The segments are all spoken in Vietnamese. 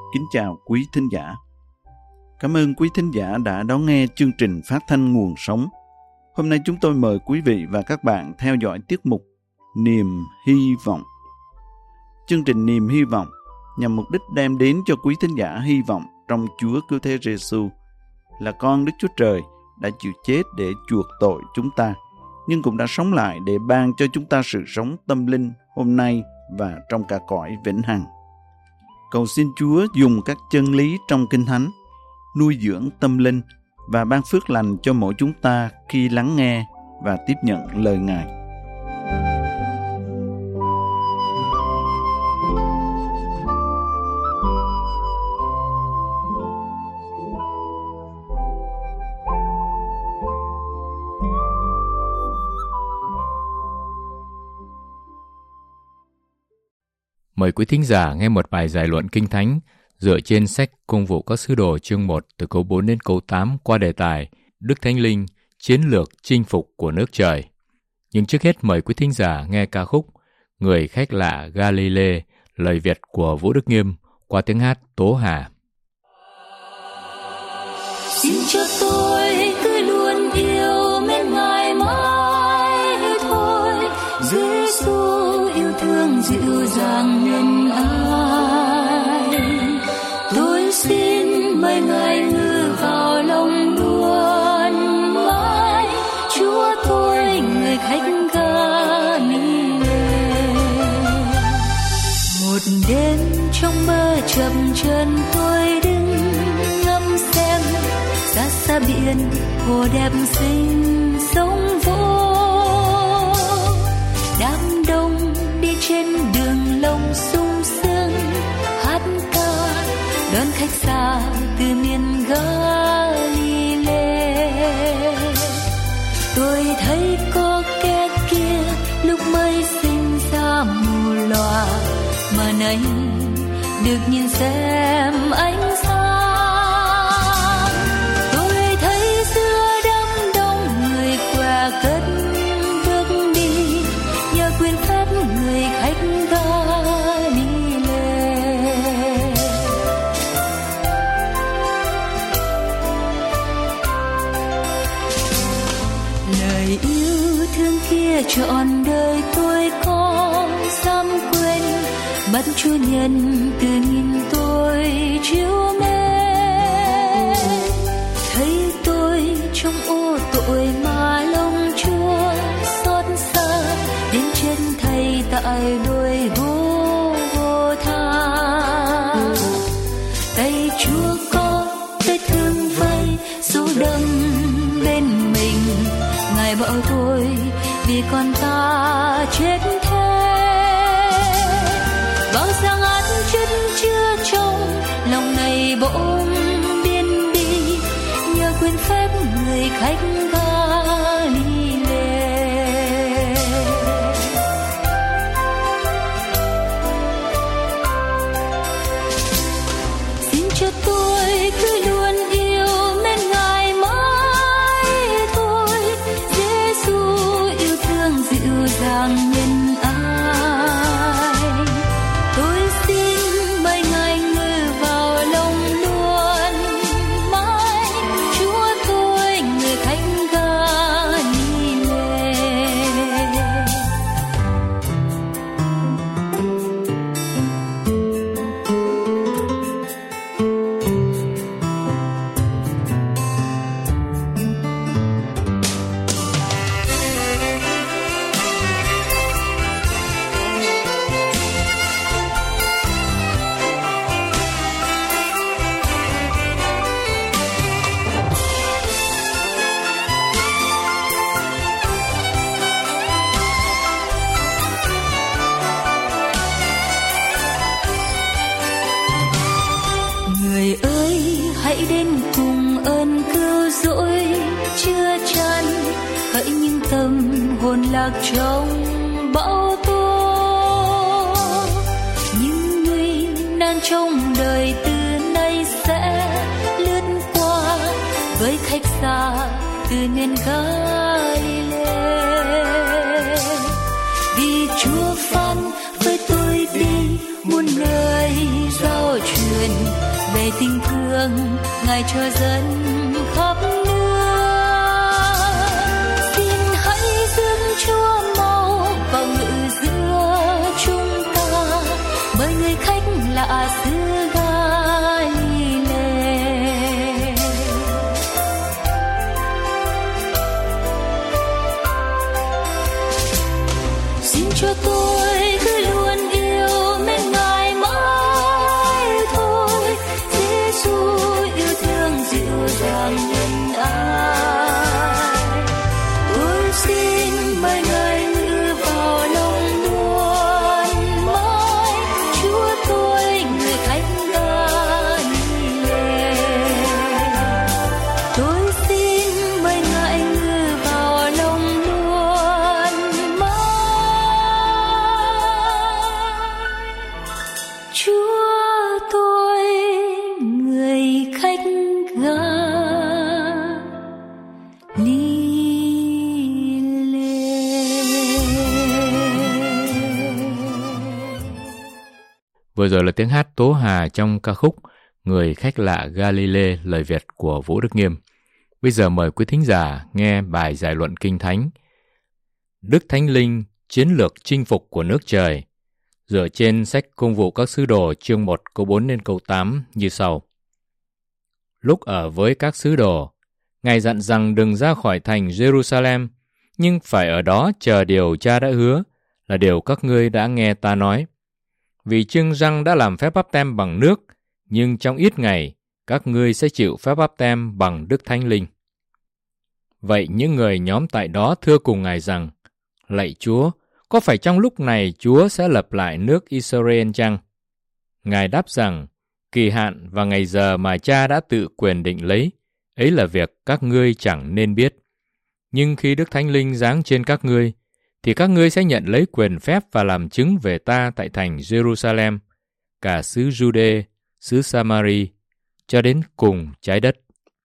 Kính chào quý thính giả. Cảm ơn quý thính giả đã đón nghe chương trình phát thanh Nguồn Sống. Hôm nay chúng tôi mời quý vị và các bạn theo dõi tiết mục Niềm Hy Vọng. Chương trình Niềm Hy Vọng nhằm mục đích đem đến cho quý thính giả hy vọng trong Chúa Cứu Thế Giêsu là con Đức Chúa Trời đã chịu chết để chuộc tội chúng ta, nhưng cũng đã sống lại để ban cho chúng ta sự sống tâm linh hôm nay và trong cả cõi vĩnh hằng. Cầu xin Chúa dùng các chân lý trong Kinh Thánh nuôi dưỡng tâm linh và ban phước lành cho mỗi chúng ta khi lắng nghe và tiếp nhận lời Ngài. Mời quý thính giả nghe một bài giải luận Kinh Thánh dựa trên sách Công vụ các sứ đồ chương 1 từ câu 4 đến câu 8 qua đề tài Đức Thánh Linh, chiến lược chinh phục của nước trời. Nhưng trước hết mời quý thính giả nghe ca khúc Người khách lạ Galilee, lời Việt của Vũ Đức Nghiêm qua tiếng hát Tố Hà. Xin cho tôi cứ luôn yêu mến Ngài mãi thôi, Giêsu yêu thương dịu dàng nhân ái. Tôi xin mời Ngài ngự vào lòng luôn mãi, Chúa tôi người khách Galilee. Một đêm trong mơ chập chờn tôi đứng ngắm xem xa xa biển hồ đẹp xinh sóng vỗ. Đám đông đi trên đường lông sung sướng hát ca đón khách xa từ miền Galilee. Tôi thấy có kẻ kia lúc mới sinh ra mù lòa, mà nay được nhìn xem ánh sáng. Tôi thấy giữa đám đông người què cất bước đi, nhờ quyền phép người khách Galilee. Lời yêu thương kia trọn đời tôi có dám quên, bắt Chúa nhân từ nhìn tôi chiếu mến. Thấy tôi trong ô tội mà lòng Chúa xót xa, đến chân Thầy tại đôi vô tha. Tay Chúa có vết thương vây dấu đâm bên mình, Ngài bảo tôi vì con ta chết thế. Bao rằng án chân chưa trong lòng này bỗng biên đi, nhờ quyền phép người khách Galilee. Xin cho tôi cứ luôn yêu mến Ngài mãi thôi, Giêsu yêu thương dịu dàng nhân ái. Tôi xin mời Ngài ngự vào lòng luôn mãi, Chúa tôi người khách Galilee. Người ơi hãy đến cùng ơn cứu rỗi chưa chan, hỡi những tâm hồn lạc trong bão tố. Những nguy nan trong đời từ nay sẽ lướt qua, với khách xa từ miền Galilee. Vì Chúa phán với tôi đi muôn nơi giao truyền, Ngài cho dân khắp nước. Xin hãy dâng Chúa mau vào ngự giữa chúng ta, mời người khách lạ xứ Galile. Xin cho tôi cứ luôn yêu mến Ngài mãi thôi. Giêsu yêu thương dịu dàng nhân ái, tôi xin mời Ngài ngự vào lòng luôn mãi. Chúa tôi người khách Galile, tôi xin mời Ngài ngự vào lòng luôn mãi. Chúa tôi người khách Vừa rồi là tiếng hát tố hà trong ca khúc Người khách lạ Galile, lời Việt của Vũ Đức Nghiêm. Bây giờ mời quý thính giả nghe bài giải luận Kinh Thánh Đức Thánh Linh, chiến lược chinh phục của nước trời, dựa trên sách Công vụ các sứ đồ chương 1 câu 4 đến câu 8 như sau. Lúc ở với các sứ đồ, Ngài dặn rằng đừng ra khỏi thành Jerusalem, nhưng phải ở đó chờ điều Cha đã hứa, là điều các ngươi đã nghe ta nói. Vì chưng răng đã làm phép báp têm bằng nước, nhưng trong ít ngày, các ngươi sẽ chịu phép báp têm bằng Đức Thánh Linh. Vậy những người nhóm tại đó thưa cùng Ngài rằng, lạy Chúa, có phải trong lúc này Chúa sẽ lập lại nước Israel chăng? Ngài đáp rằng, kỳ hạn và ngày giờ mà Cha đã tự quyền định lấy, ấy là việc các ngươi chẳng nên biết. Nhưng khi Đức Thánh Linh giáng trên các ngươi, thì các ngươi sẽ nhận lấy quyền phép và làm chứng về ta tại thành Jerusalem, cả xứ Jude, xứ Samari, cho đến cùng trái đất.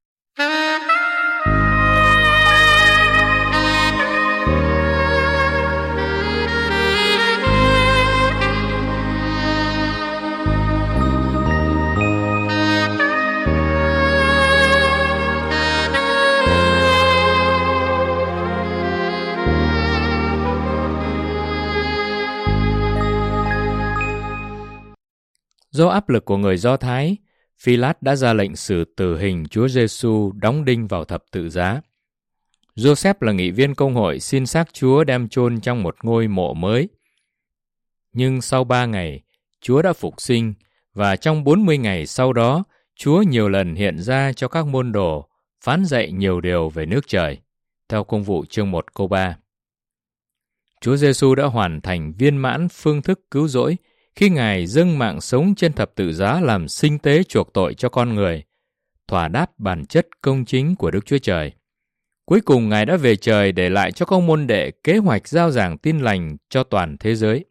Do áp lực của người Do Thái, Phi-lát đã ra lệnh xử tử hình Chúa Giêsu đóng đinh vào thập tự giá. Joseph là nghị viên công hội xin xác Chúa đem chôn trong một ngôi mộ mới. Nhưng sau 3 ngày, Chúa đã phục sinh, và trong 40 ngày sau đó, Chúa nhiều lần hiện ra cho các môn đồ, phán dạy nhiều điều về nước trời, theo Công vụ chương 1 câu 3. Chúa Giêsu đã hoàn thành viên mãn phương thức cứu rỗi khi Ngài dâng mạng sống trên thập tự giá làm sinh tế chuộc tội cho con người, thỏa đáp bản chất công chính của Đức Chúa Trời. Cuối cùng Ngài đã về trời để lại cho các môn đệ kế hoạch rao giảng tin lành cho toàn thế giới.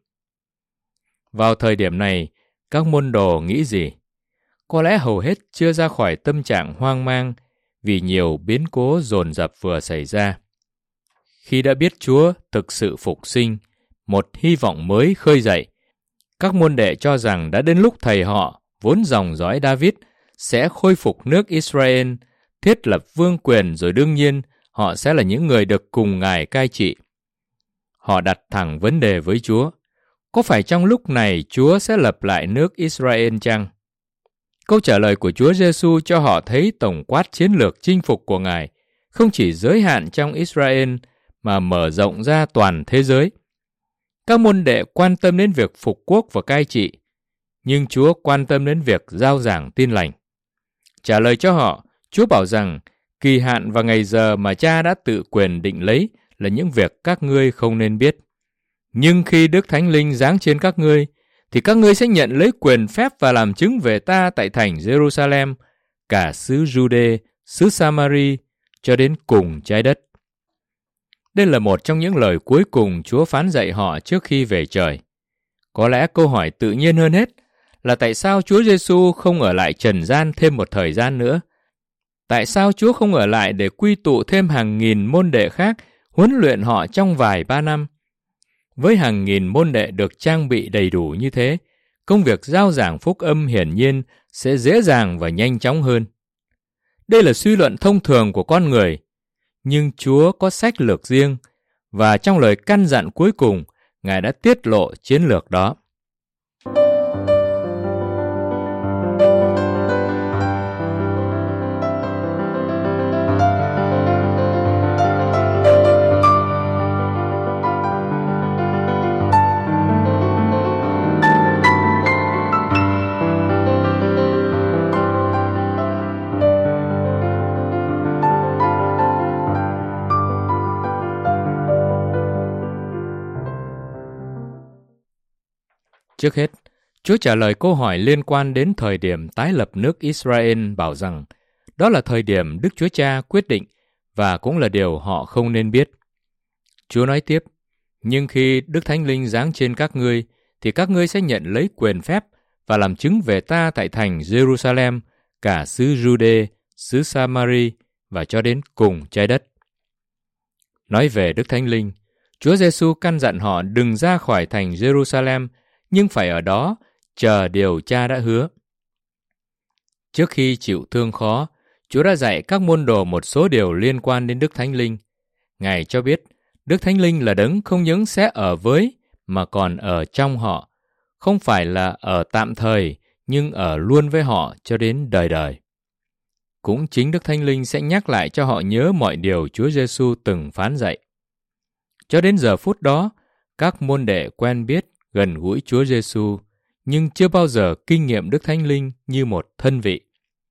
Vào thời điểm này, các môn đồ nghĩ gì? Có lẽ hầu hết chưa ra khỏi tâm trạng hoang mang vì nhiều biến cố dồn dập vừa xảy ra. Khi đã biết Chúa thực sự phục sinh, một hy vọng mới khơi dậy, các môn đệ cho rằng đã đến lúc thầy họ, vốn dòng dõi David, sẽ khôi phục nước Israel, thiết lập vương quyền, rồi đương nhiên họ sẽ là những người được cùng Ngài cai trị. Họ đặt thẳng vấn đề với Chúa, có phải trong lúc này Chúa sẽ lập lại nước Israel chăng? Câu trả lời của Chúa Giêsu cho họ thấy tổng quát chiến lược chinh phục của Ngài không chỉ giới hạn trong Israel mà mở rộng ra toàn thế giới. Các môn đệ quan tâm đến việc phục quốc và cai trị, nhưng Chúa quan tâm đến việc rao giảng tin lành. Trả lời cho họ, Chúa bảo rằng kỳ hạn và ngày giờ mà Cha đã tự quyền định lấy là những việc các ngươi không nên biết. Nhưng khi Đức Thánh Linh giáng trên các ngươi, thì các ngươi sẽ nhận lấy quyền phép và làm chứng về ta tại thành Jerusalem, cả xứ Jude, xứ Samari, cho đến cùng trái đất. Đây là một trong những lời cuối cùng Chúa phán dạy họ trước khi về trời. Có lẽ câu hỏi tự nhiên hơn hết là tại sao Chúa Giêsu không ở lại trần gian thêm một thời gian nữa? Tại sao Chúa không ở lại để quy tụ thêm hàng nghìn môn đệ khác, huấn luyện họ trong vài 3 năm? Với hàng nghìn môn đệ được trang bị đầy đủ như thế, công việc rao giảng phúc âm hiển nhiên sẽ dễ dàng và nhanh chóng hơn. Đây là suy luận thông thường của con người, nhưng Chúa có sách lược riêng, và trong lời căn dặn cuối cùng, Ngài đã tiết lộ chiến lược đó. Trước hết, Chúa trả lời câu hỏi liên quan đến thời điểm tái lập nước Israel bảo rằng đó là thời điểm Đức Chúa Cha quyết định và cũng là điều họ không nên biết. Chúa nói tiếp, nhưng khi Đức Thánh Linh giáng trên các ngươi, thì các ngươi sẽ nhận lấy quyền phép và làm chứng về ta tại thành Jerusalem, cả xứ Jude, xứ Samari và cho đến cùng trái đất. Nói về Đức Thánh Linh, Chúa Giêsu căn dặn họ đừng ra khỏi thành Jerusalem, nhưng phải ở đó chờ điều Cha đã hứa. Trước khi chịu thương khó, Chúa đã dạy các môn đồ một số điều liên quan đến Đức Thánh Linh. Ngài cho biết Đức Thánh Linh là đấng không những sẽ ở với mà còn ở trong họ, không phải là ở tạm thời nhưng ở luôn với họ cho đến đời đời. Cũng chính Đức Thánh Linh sẽ nhắc lại cho họ nhớ mọi điều Chúa Giêsu từng phán dạy. Cho đến giờ phút đó, các môn đệ quen biết, gần gũi Chúa Giêsu, nhưng chưa bao giờ kinh nghiệm Đức Thánh Linh như một thân vị.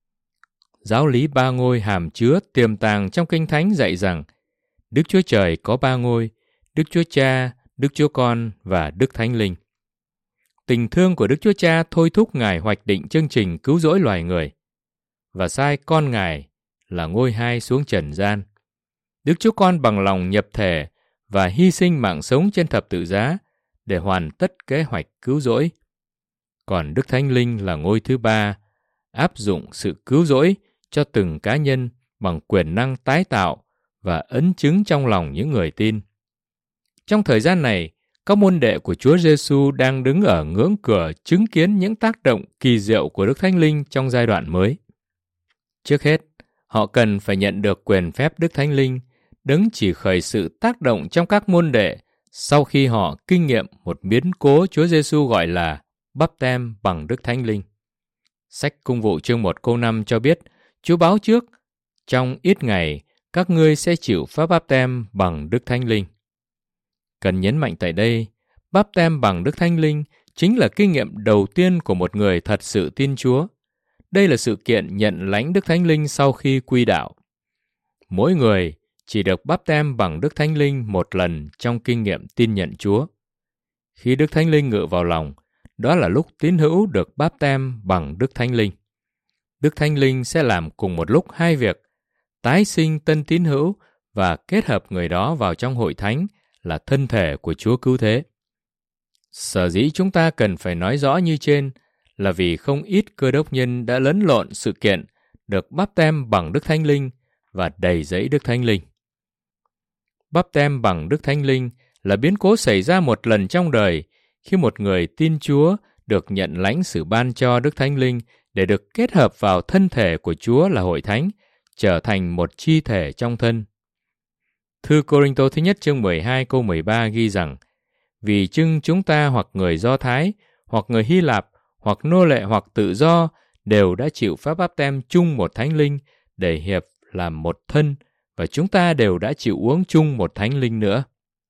Giáo lý ba ngôi hàm chứa tiềm tàng trong Kinh Thánh dạy rằng Đức Chúa Trời có ba ngôi, Đức Chúa Cha, Đức Chúa Con và Đức Thánh Linh. Tình thương của Đức Chúa Cha thôi thúc Ngài hoạch định chương trình cứu rỗi loài người và sai con Ngài là ngôi hai xuống trần gian. Đức Chúa Con bằng lòng nhập thể và hy sinh mạng sống trên thập tự giá để hoàn tất kế hoạch cứu rỗi. Còn Đức Thánh Linh là ngôi thứ ba, áp dụng sự cứu rỗi cho từng cá nhân bằng quyền năng tái tạo và ấn chứng trong lòng những người tin. Trong thời gian này, các môn đệ của Chúa Giêsu đang đứng ở ngưỡng cửa chứng kiến những tác động kỳ diệu của Đức Thánh Linh trong giai đoạn mới. Trước hết, họ cần phải nhận được quyền phép Đức Thánh Linh, đấng chỉ khởi sự tác động trong các môn đệ sau khi họ kinh nghiệm một biến cố Chúa Giêsu gọi là báp têm bằng Đức Thánh Linh. Sách Công vụ chương 1 câu 5 cho biết, Chúa báo trước, trong ít ngày, các ngươi sẽ chịu phép báp têm bằng Đức Thánh Linh. Cần nhấn mạnh tại đây, báp têm bằng Đức Thánh Linh chính là kinh nghiệm đầu tiên của một người thật sự tin Chúa. Đây là sự kiện nhận lãnh Đức Thánh Linh sau khi quy đạo. Mỗi người chỉ được báp têm bằng Đức Thánh Linh một lần trong kinh nghiệm tin nhận Chúa. Khi Đức Thánh Linh ngự vào lòng, đó là lúc tín hữu được báp têm bằng Đức Thánh Linh. Đức Thánh Linh sẽ làm cùng một lúc hai việc, tái sinh tân tín hữu và kết hợp người đó vào trong hội thánh là thân thể của Chúa cứu thế. Sở dĩ chúng ta cần phải nói rõ như trên là vì không ít cơ đốc nhân đã lẫn lộn sự kiện được báp têm bằng Đức Thánh Linh và đầy dẫy Đức Thánh Linh. Báp têm bằng Đức Thánh Linh là biến cố xảy ra một lần trong đời khi một người tin Chúa được nhận lãnh sự ban cho Đức Thánh Linh để được kết hợp vào thân thể của Chúa là hội thánh, trở thành một chi thể trong thân. Thư Cô-rinh-tô thứ nhất chương 12 câu 13 ghi rằng, vì chưng chúng ta hoặc người Do Thái, hoặc người Hy Lạp, hoặc nô lệ hoặc tự do đều đã chịu phép báp têm chung một Thánh Linh để hiệp làm một thân, và chúng ta đều đã chịu uống chung một Thánh Linh nữa.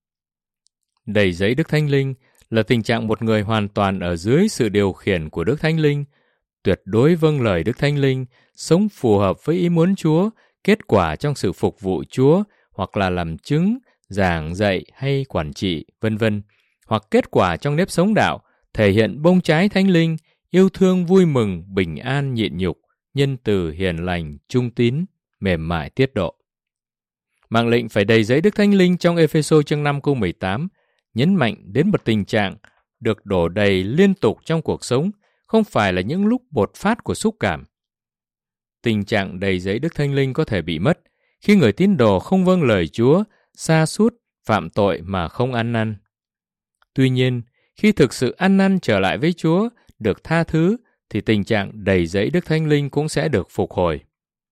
Đầy dẫy Đức Thánh Linh là tình trạng một người hoàn toàn ở dưới sự điều khiển của Đức Thánh Linh, tuyệt đối vâng lời Đức Thánh Linh, sống phù hợp với ý muốn Chúa, kết quả trong sự phục vụ Chúa, hoặc là làm chứng, giảng dạy hay quản trị, vân vân, hoặc kết quả trong nếp sống đạo, thể hiện bông trái Thánh Linh, yêu thương vui mừng, bình an nhịn nhục, nhân từ hiền lành, trung tín, mềm mại tiết độ. Mạng lệnh phải đầy dẫy Đức Thánh Linh trong Ê-phê-sô chương 5 câu 18 nhấn mạnh đến một tình trạng được đổ đầy liên tục trong cuộc sống, không phải là những lúc bột phát của xúc cảm. Tình trạng đầy dẫy Đức Thánh Linh có thể bị mất khi người tín đồ không vâng lời Chúa, sa sút, phạm tội mà không ăn năn. Tuy nhiên, khi thực sự ăn năn trở lại với Chúa, được tha thứ, thì tình trạng đầy dẫy Đức Thánh Linh cũng sẽ được phục hồi.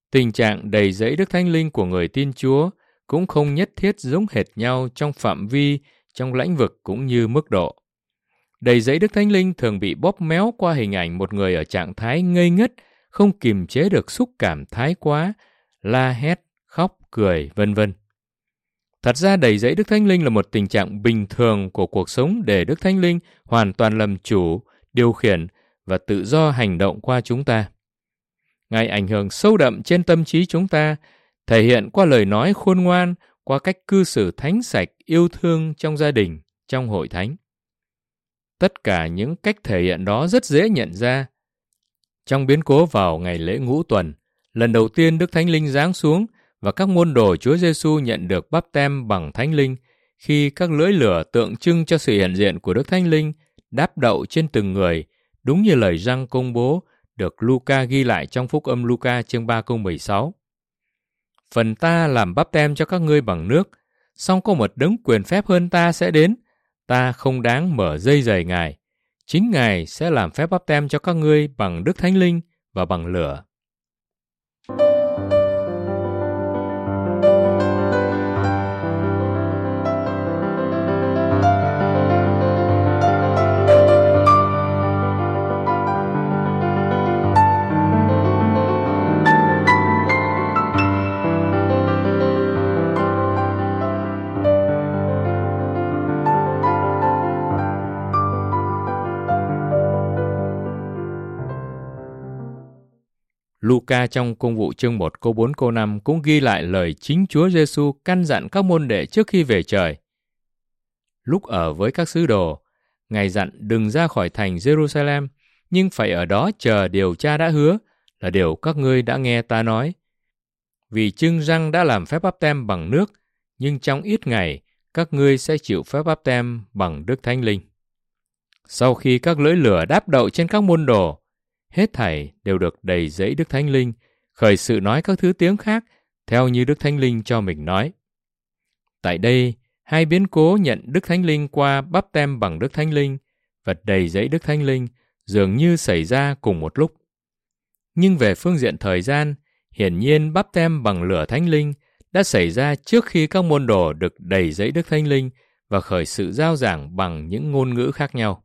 Tình trạng đầy dẫy Đức Thánh Linh của người tin Chúa cũng không nhất thiết giống hệt nhau trong phạm vi, trong lĩnh vực cũng như mức độ. Đầy dẫy Đức Thánh Linh thường bị bóp méo qua hình ảnh một người ở trạng thái ngây ngất, không kiềm chế được xúc cảm thái quá, la hét, khóc, cười, vân vân. Thật ra đầy dẫy Đức Thánh Linh là một tình trạng bình thường của cuộc sống để Đức Thánh Linh hoàn toàn làm chủ, điều khiển và tự do hành động qua chúng ta. Ngài ảnh hưởng sâu đậm trên tâm trí chúng ta, thể hiện qua lời nói khôn ngoan, qua cách cư xử thánh sạch, yêu thương trong gia đình, trong hội thánh. Tất cả những cách thể hiện đó rất dễ nhận ra. Trong biến cố vào ngày lễ Ngũ Tuần, lần đầu tiên Đức Thánh Linh giáng xuống và các môn đồ Chúa Giêsu nhận được báp têm bằng Thánh Linh khi các lưỡi lửa tượng trưng cho sự hiện diện của Đức Thánh Linh đáp đậu trên từng người, đúng như lời Giăng công bố được Luca ghi lại trong Phúc âm Luca chương 3 câu 16. Phần ta làm báp têm cho các ngươi bằng nước, song có một đấng quyền phép hơn ta sẽ đến, ta không đáng mở dây giày Ngài. Chính Ngài sẽ làm phép báp têm cho các ngươi bằng Đức Thánh Linh và bằng lửa. Luca trong Công vụ chương 1 câu 4 câu 5 cũng ghi lại lời chính Chúa Giêsu căn dặn các môn đệ trước khi về trời. Lúc ở với các sứ đồ, Ngài dặn đừng ra khỏi thành Jerusalem, nhưng phải ở đó chờ điều Cha đã hứa, là điều các ngươi đã nghe ta nói. Vì chưng răng đã làm phép báp têm bằng nước, nhưng trong ít ngày các ngươi sẽ chịu phép báp têm bằng Đức Thánh Linh. Sau khi các lưỡi lửa đáp đậu trên các môn đồ, hết thảy đều được đầy dẫy Đức Thánh Linh, khởi sự nói các thứ tiếng khác, theo như Đức Thánh Linh cho mình nói. Tại đây, hai biến cố nhận Đức Thánh Linh qua báp têm bằng Đức Thánh Linh và đầy dẫy Đức Thánh Linh dường như xảy ra cùng một lúc. Nhưng về phương diện thời gian, hiển nhiên báp têm bằng lửa Thánh Linh đã xảy ra trước khi các môn đồ được đầy dẫy Đức Thánh Linh và khởi sự rao giảng bằng những ngôn ngữ khác nhau.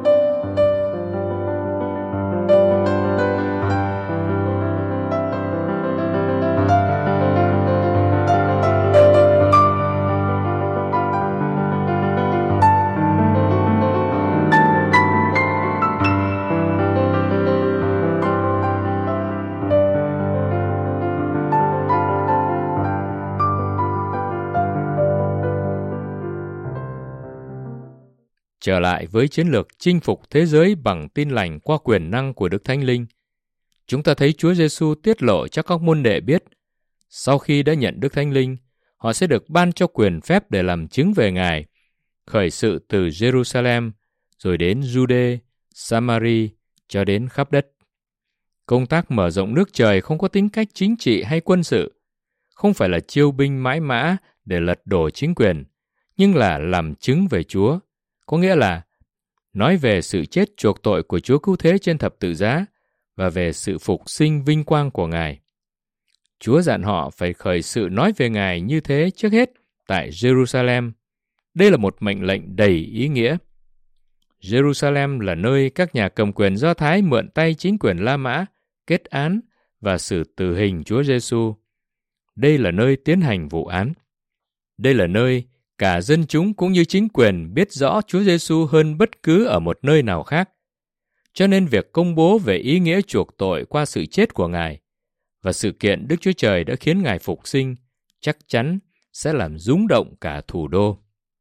Trở lại với chiến lược chinh phục thế giới bằng tin lành qua quyền năng của Đức Thánh Linh, chúng ta thấy Chúa Giêsu tiết lộ cho các môn đệ biết, sau khi đã nhận Đức Thánh Linh, họ sẽ được ban cho quyền phép để làm chứng về Ngài, khởi sự từ Jerusalem, rồi đến Jude, Samari, cho đến khắp đất. Công tác mở rộng nước trời không có tính cách chính trị hay quân sự, không phải là chiêu binh mãi mã để lật đổ chính quyền, nhưng là làm chứng về Chúa. Có nghĩa là nói về sự chết chuộc tội của Chúa Cứu Thế trên thập tự giá và về sự phục sinh vinh quang của Ngài. Chúa dặn họ phải khởi sự nói về Ngài như thế trước hết tại Jerusalem. Đây là một mệnh lệnh đầy ý nghĩa. Jerusalem là nơi các nhà cầm quyền Do Thái mượn tay chính quyền La Mã, kết án và xử tử hình Chúa Giêsu. Đây là nơi tiến hành vụ án. Đây là nơi cả dân chúng cũng như chính quyền biết rõ Chúa Giêsu hơn bất cứ ở một nơi nào khác. Cho nên việc công bố về ý nghĩa chuộc tội qua sự chết của Ngài và sự kiện Đức Chúa Trời đã khiến Ngài phục sinh chắc chắn sẽ làm rung động cả thủ đô.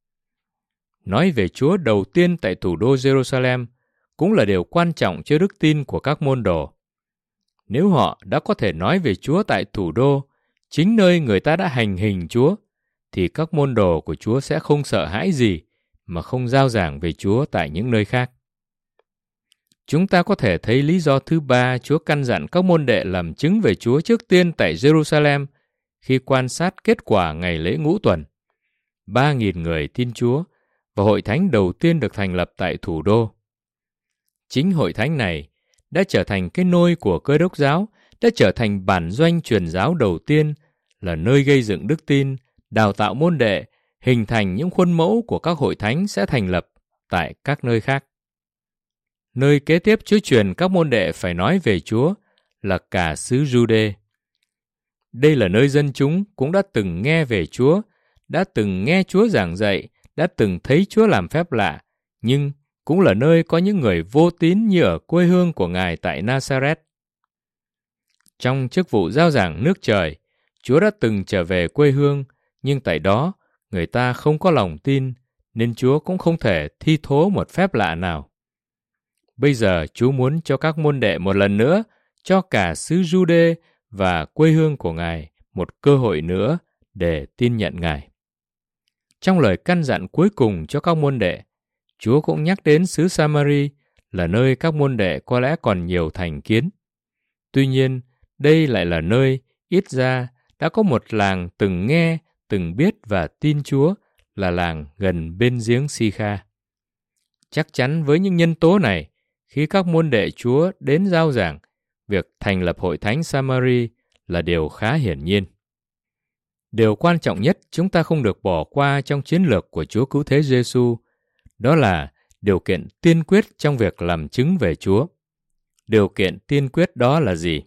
Nói về Chúa đầu tiên tại thủ đô Jerusalem cũng là điều quan trọng cho đức tin của các môn đồ. Nếu họ đã có thể nói về Chúa tại thủ đô, chính nơi người ta đã hành hình Chúa, thì các môn đồ của Chúa sẽ không sợ hãi gì mà không rao giảng về Chúa tại những nơi khác. Chúng ta có thể thấy lý do thứ ba Chúa căn dặn các môn đệ làm chứng về Chúa trước tiên tại Jerusalem khi quan sát kết quả ngày lễ Ngũ Tuần. 3.000 người tin Chúa và hội thánh đầu tiên được thành lập tại thủ đô. Chính hội thánh này đã trở thành cái nôi của Cơ Đốc giáo đã trở thành bản doanh truyền giáo đầu tiên, là nơi gây dựng đức tin, đào tạo môn đệ, hình thành những khuôn mẫu của các hội thánh sẽ thành lập tại các nơi khác. Nơi kế tiếp Chúa truyền các môn đệ phải nói về Chúa là cả xứ Giu-đê. Đây là nơi dân chúng cũng đã từng nghe về Chúa, đã từng nghe Chúa giảng dạy, đã từng thấy Chúa làm phép lạ, nhưng cũng là nơi có những người vô tín như ở quê hương của Ngài tại Nazareth. Trong chức vụ rao giảng nước trời, Chúa đã từng trở về quê hương, nhưng tại đó người ta không có lòng tin, nên Chúa cũng không thể thi thố một phép lạ nào. Bây giờ Chúa muốn cho các môn đệ một lần nữa, cho cả xứ Giu-đê và quê hương của Ngài một cơ hội nữa để tin nhận Ngài. Trong lời căn dặn cuối cùng cho các môn đệ, Chúa cũng nhắc đến xứ Sa-ma-ri là nơi các môn đệ có lẽ còn nhiều thành kiến. Tuy nhiên, đây lại là nơi ít ra đã có một làng từng nghe, từng biết và tin Chúa, là làng gần bên giếng Si-kha. Chắc chắn với những nhân tố này, khi các môn đệ Chúa đến rao giảng, việc thành lập hội thánh Sa-ma-ri là điều khá hiển nhiên. Điều quan trọng nhất chúng ta không được bỏ qua trong chiến lược của Chúa Cứu Thế Giê-xu, đó là điều kiện tiên quyết trong việc làm chứng về Chúa. Điều kiện tiên quyết đó là gì?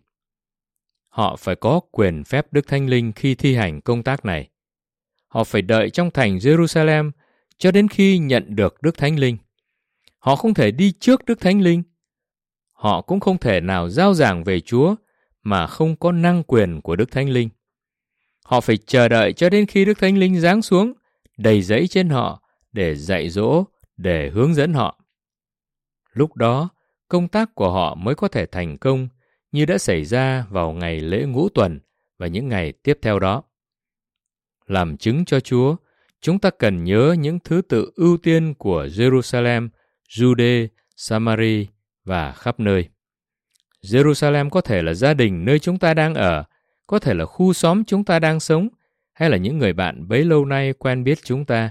Họ phải có quyền phép Đức Thánh Linh khi thi hành công tác này. Họ phải đợi trong thành Jerusalem cho đến khi nhận được Đức Thánh Linh. Họ không thể đi trước Đức Thánh Linh. Họ cũng không thể nào rao giảng về Chúa mà không có năng quyền của Đức Thánh Linh. Họ phải chờ đợi cho đến khi Đức Thánh Linh giáng xuống, đầy dẫy trên họ để dạy dỗ, để hướng dẫn họ. Lúc đó, công tác của họ mới có thể thành công như đã xảy ra vào ngày lễ Ngũ Tuần và những ngày tiếp theo đó. Làm chứng cho Chúa, chúng ta cần nhớ những thứ tự ưu tiên của Jerusalem, Giu-đê, Sa-ma-ri và khắp nơi. Jerusalem có thể là gia đình nơi chúng ta đang ở, có thể là khu xóm chúng ta đang sống, hay là những người bạn bấy lâu nay quen biết chúng ta.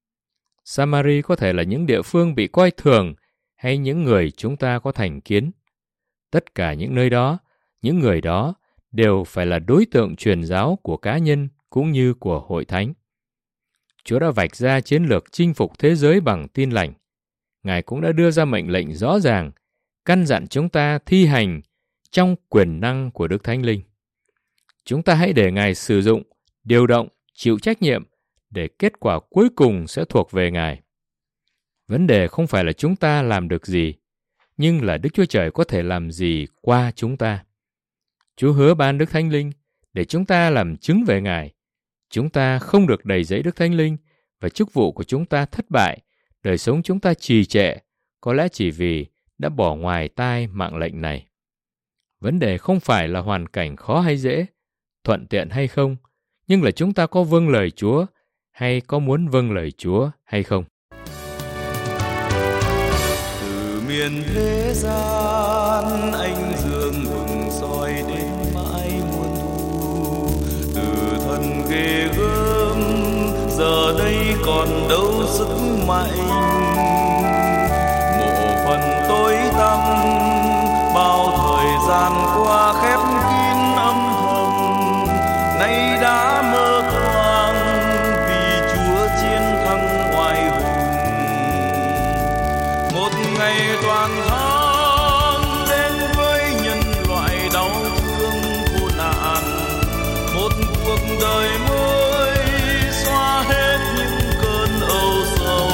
Sa-ma-ri có thể là những địa phương bị coi thường, hay những người chúng ta có thành kiến. Tất cả những nơi đó, những người đó đều phải là đối tượng truyền giáo của cá nhân cũng như của hội thánh. Chúa đã vạch ra chiến lược chinh phục thế giới bằng tin lành. Ngài cũng đã đưa ra mệnh lệnh rõ ràng, căn dặn chúng ta thi hành trong quyền năng của Đức Thánh Linh. Chúng ta hãy để Ngài sử dụng, điều động, chịu trách nhiệm để kết quả cuối cùng sẽ thuộc về Ngài. Vấn đề không phải là chúng ta làm được gì, nhưng là Đức Chúa Trời có thể làm gì qua chúng ta. Chúa hứa ban Đức Thánh Linh để chúng ta làm chứng về Ngài. Chúng ta không được đầy dẫy Đức Thánh Linh và chức vụ của chúng ta thất bại, đời sống chúng ta trì trệ, có lẽ chỉ vì đã bỏ ngoài tai mạng lệnh này. Vấn đề không phải là hoàn cảnh khó hay dễ, thuận tiện hay không, nhưng là chúng ta có vâng lời Chúa hay có muốn vâng lời Chúa hay không. Từ miền thế gian anh dương vừng soi đến mãi muôn thu, từ thân ghê gớm giờ đây còn đâu sức mạnh, mộ phần tối tăm bao thời gian qua khép kín âm thầm, nay đã mơ thoáng vì Chúa chiến thắng oai hùng. Một ngày toàn thắng đến với nhân loại đau thương khổ nạn, một cuộc đời mới xóa hết những cơn âu sầu,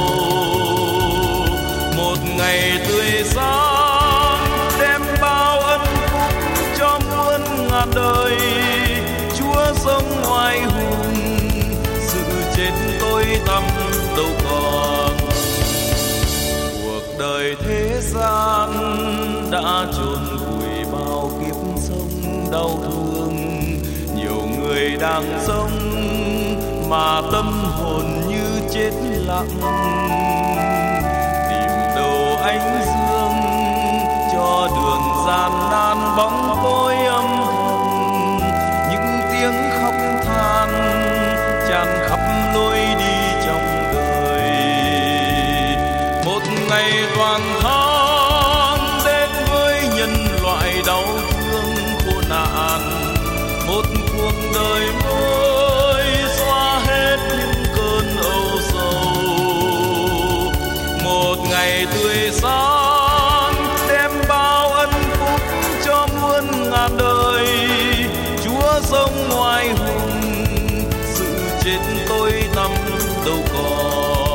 một ngày tươi sáng đem bao ân phúc cho muôn ngàn đời. Chúa sống oai hùng, sự chết tối tăm đâu còn. Cuộc đời thế gian đã chôn vùi bao kiếp sống đau thương, nhiều người đang sống mà tâm hồn như chết lặng. Tìm đâu ánh dương cho đường gian nan bóng tối âm thầm, những tiếng khóc than tràn khắp lối đi trong đời. Một ngày toàn thắng đến với nhân loại đau thương khổ nạn, ngày tươi sáng đem bao ân phúc cho muôn ngàn đời. Chúa sống ngoài hùng, sự chết tôi tăm đâu còn.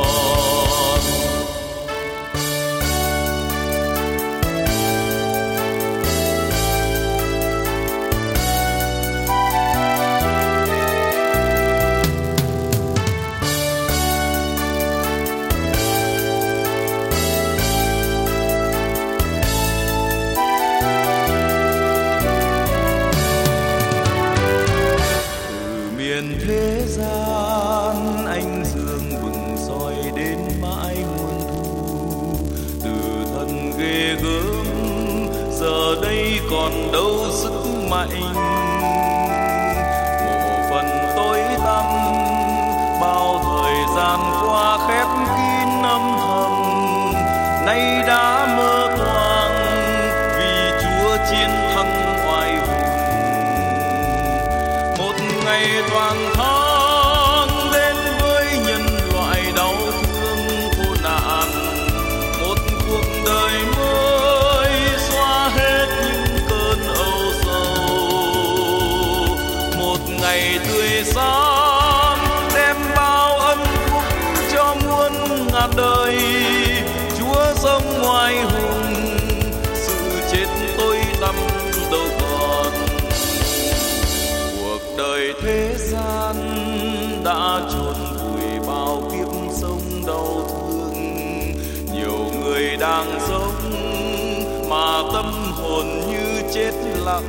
Thế gian anh dương vừng soi đến mãi muôn thu, từ thân ghê gớm giờ đây còn đâu sức mạnh. Mộ phần tối tăm bao thời gian qua khép kín âm thầm, nay đã mơ toang vì Chúa chiến thắng oai hùng. Một ngày toàn thắng đến với nhân loại đau thương khổ nạn, một cuộc đời mới xóa hết những cơn âu sầu. Một ngày tươi sáng đem bao ân phúc cho muôn ngàn đời. Chúa sống ngoài hùng, sự chết tối tăm đâu còn. Cuộc đời thế gian đã chôn vùi bao kiếp sống đau thương. Nhiều người đang sống mà tâm hồn như chết lặng.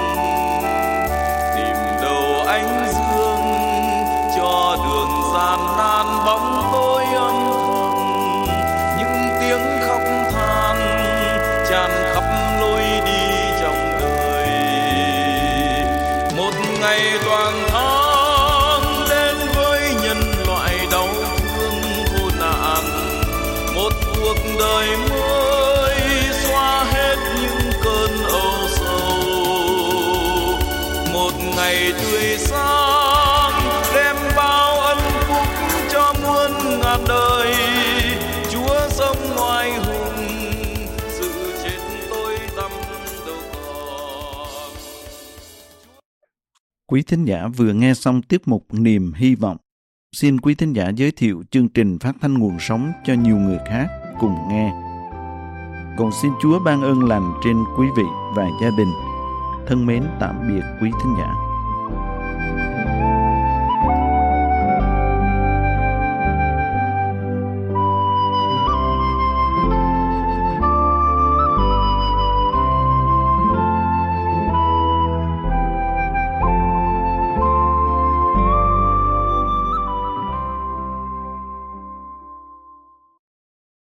Tìm đâu ánh dương cho đường gian nan bóng tối âm thầm. Những tiếng khóc than tràn khắp lối đi trong đời. Một ngày toàn thắng đến với nhân loại đau thương khổ nạn, một cuộc đời mới xóa hết những cơn âu sầu. Một ngày tươi sáng đem bao ân phúc cho muôn ngàn đời. Chúa sống ngoài hùng, sự chết tối tăm đâu còn. Quý thính giả vừa nghe xong tiết mục Niềm Hy Vọng. Xin quý thính giả giới thiệu chương trình phát thanh nguồn sống cho nhiều người khác cùng nghe. Còn xin Chúa ban ơn lành trên quý vị và gia đình. Thân mến tạm biệt quý thính giả.